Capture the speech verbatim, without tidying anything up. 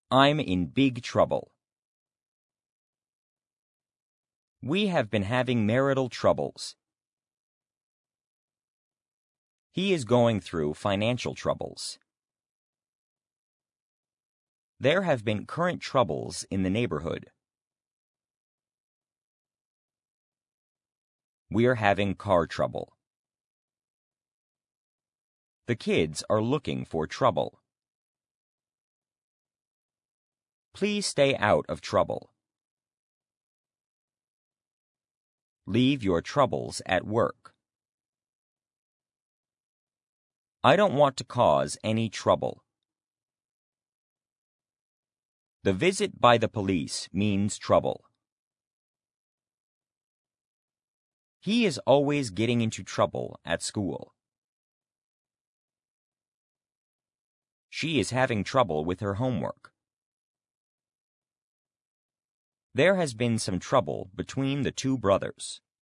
I'm in big trouble. We have been having marital troubles. He is going through financial troubles. There have been current troubles in the neighborhood. We're having car trouble. The kids are looking for trouble. Please stay out of trouble. Leave your troubles at work. I don't want to cause any trouble. The visit by the police means trouble. He is always getting into trouble at school. She is having trouble with her homework. There has been some trouble between the two brothers.